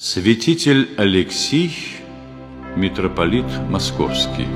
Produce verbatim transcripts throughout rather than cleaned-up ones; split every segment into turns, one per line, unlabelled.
Святитель Алексий, митрополит Московский.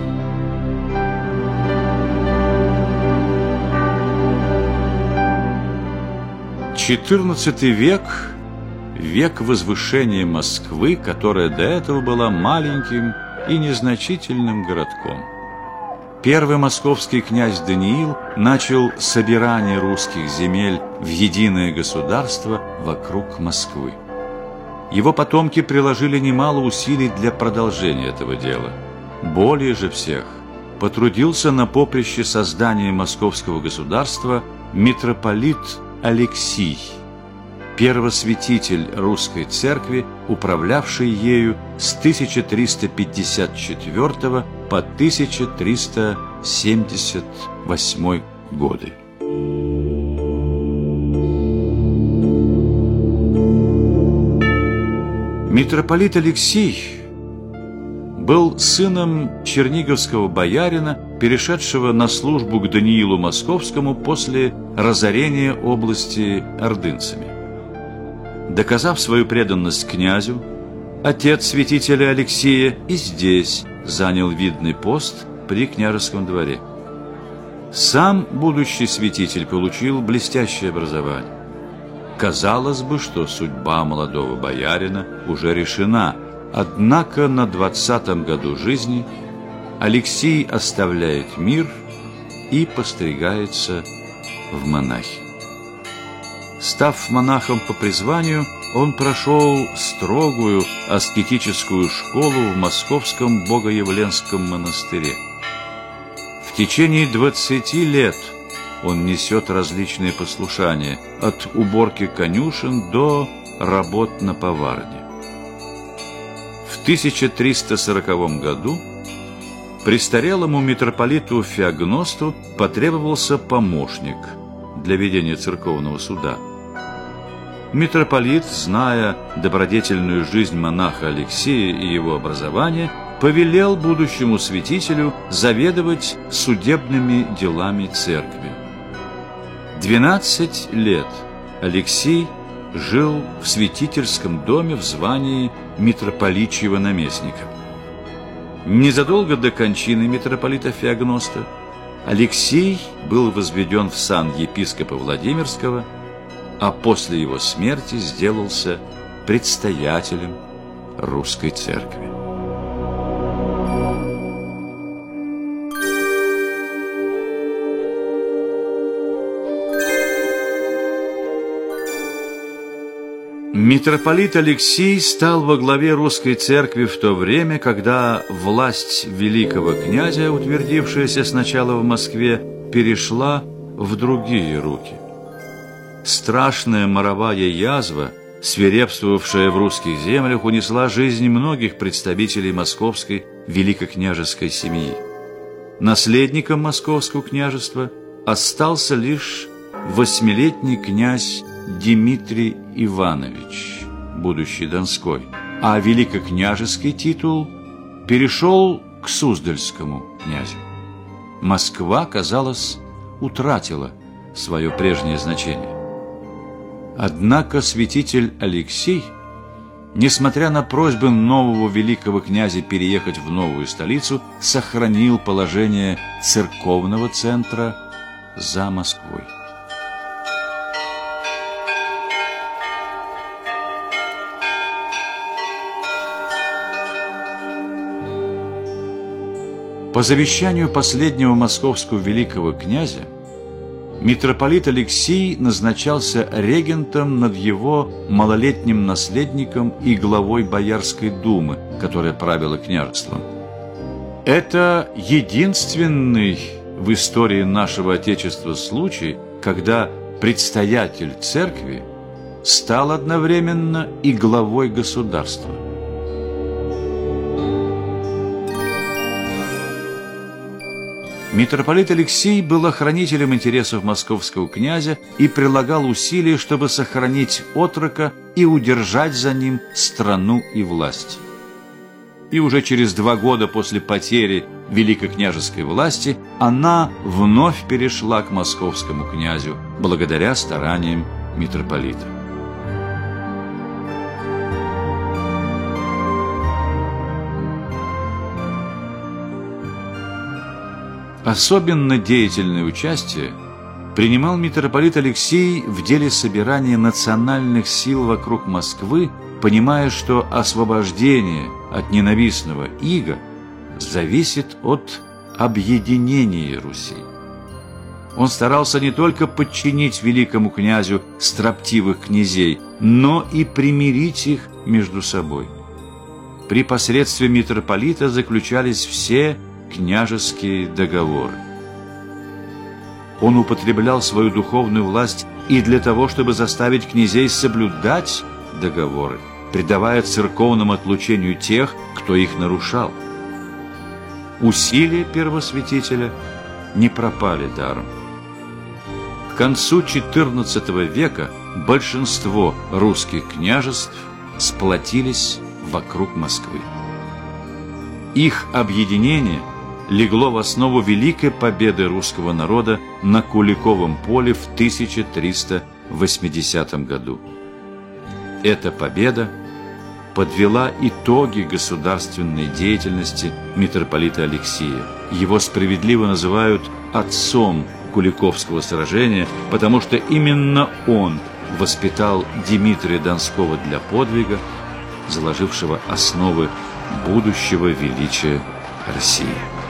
четырнадцатый век – век возвышения Москвы, которая до этого была маленьким и незначительным городком. Первый московский князь Даниил начал собирание русских земель в единое государство вокруг Москвы. Его потомки приложили немало усилий для продолжения этого дела. Более же всех потрудился на поприще создания московского государства митрополит Алексий, первосвятитель русской церкви, управлявший ею с тысяча триста пятьдесят четвёртого по тысяча триста семьдесят восьмой годы. Митрополит Алексий был сыном черниговского боярина, перешедшего на службу к Даниилу Московскому после разорения области ордынцами. Доказав свою преданность князю, отец святителя Алексия и здесь занял видный пост при княжеском дворе. Сам будущий святитель получил блестящее образование. Казалось бы, что судьба молодого боярина уже решена, однако на двадцатом году жизни Алексий оставляет мир и постригается в монахи. Став монахом по призванию, он прошел строгую аскетическую школу в Московском Богоявленском монастыре. В течение двадцати лет он несет различные послушания, от уборки конюшен до работ на поварне. В тысяча триста сороковом году престарелому митрополиту Феогносту потребовался помощник для ведения церковного суда. Митрополит, зная добродетельную жизнь монаха Алексия и его образование, повелел будущему святителю заведовать судебными делами церкви. Двенадцать лет Алексий жил в святительском доме в звании митрополичьего наместника. Незадолго до кончины митрополита Феогноста Алексий был возведен в сан епископа Владимирского, а после его смерти сделался предстоятелем русской церкви. Митрополит Алексий стал во главе русской церкви в то время, когда власть великого князя, утвердившаяся сначала в Москве, перешла в другие руки. Страшная моровая язва, свирепствовавшая в русских землях, унесла жизнь многих представителей московской великокняжеской семьи. Наследником московского княжества остался лишь восьмилетний князь Дмитрий Иванович, будущий Донской, а великокняжеский титул перешел к Суздальскому князю. Москва, казалось, утратила свое прежнее значение. Однако святитель Алексий, несмотря на просьбы нового великого князя переехать в новую столицу, сохранил положение церковного центра за Москвой. По завещанию последнего московского великого князя митрополит Алексий назначался регентом над его малолетним наследником и главой Боярской думы, которая правила княжеством. Это единственный в истории нашего Отечества случай, когда предстоятель церкви стал одновременно и главой государства. Митрополит Алексий был охранителем интересов московского князя и прилагал усилия, чтобы сохранить отрока и удержать за ним страну и власть. И уже через два года после потери великокняжеской власти она вновь перешла к московскому князю благодаря стараниям митрополита. Особенно деятельное участие принимал митрополит Алексий в деле собирания национальных сил вокруг Москвы, понимая, что освобождение от ненавистного ига зависит от объединения Руси. Он старался не только подчинить великому князю строптивых князей, но и примирить их между собой. При посредстве митрополита заключались все княжеские договоры. Он употреблял свою духовную власть и для того, чтобы заставить князей соблюдать договоры, придавая церковному отлучению тех, кто их нарушал. Усилия первосвятителя не пропали даром. К концу четырнадцатого века большинство русских княжеств сплотились вокруг Москвы. Их объединение легло в основу великой победы русского народа на Куликовом поле в тысяча триста восьмидесятом году. Эта победа подвела итоги государственной деятельности митрополита Алексия. Его справедливо называют отцом Куликовского сражения, потому что именно он воспитал Дмитрия Донского для подвига, заложившего основы будущего величия России.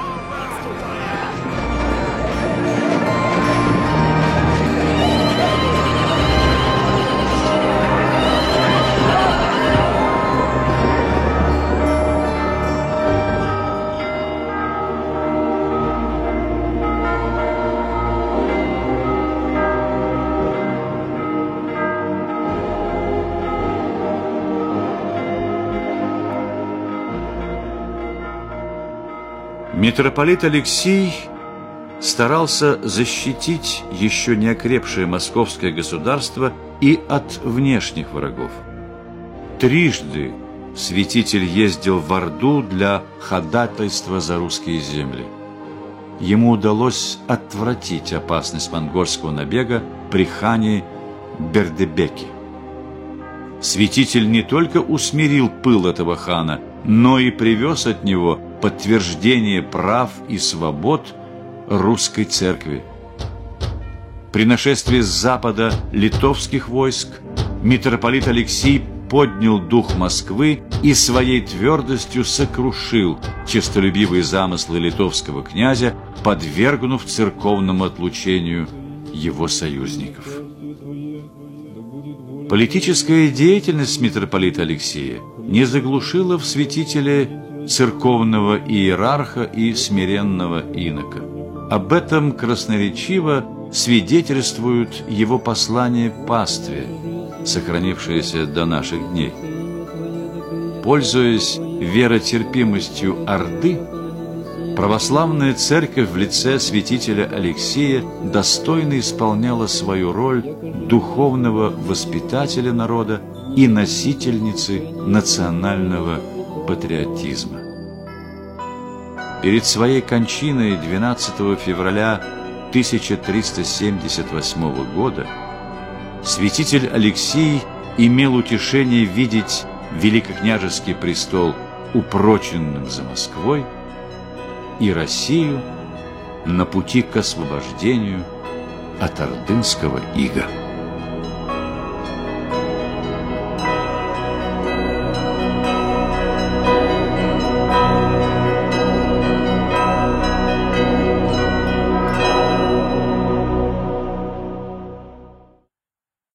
Митрополит Алексий старался защитить еще не окрепшее московское государство и от внешних врагов. Трижды святитель ездил в Орду для ходатайства за русские земли. Ему удалось отвратить опасность монгольского набега при хане Бердебеке. Святитель не только усмирил пыл этого хана, но и привез от него подтверждение прав и свобод русской церкви. При нашествии с запада литовских войск митрополит Алексий поднял дух Москвы и своей твердостью сокрушил честолюбивые замыслы литовского князя, подвергнув церковному отлучению его союзников. Политическая деятельность митрополита Алексия не заглушила в святителе церковного иерарха и смиренного инока. Об этом красноречиво свидетельствуют его послания пастве, сохранившиеся до наших дней. Пользуясь веротерпимостью Орды, православная церковь в лице святителя Алексия достойно исполняла свою роль духовного воспитателя народа и носительницы национального патриотизма. Перед своей кончиной двенадцатого февраля тысяча триста семьдесят восьмого года святитель Алексий имел утешение видеть великокняжеский престол упроченным за Москвой и Россию на пути к освобождению от ордынского ига.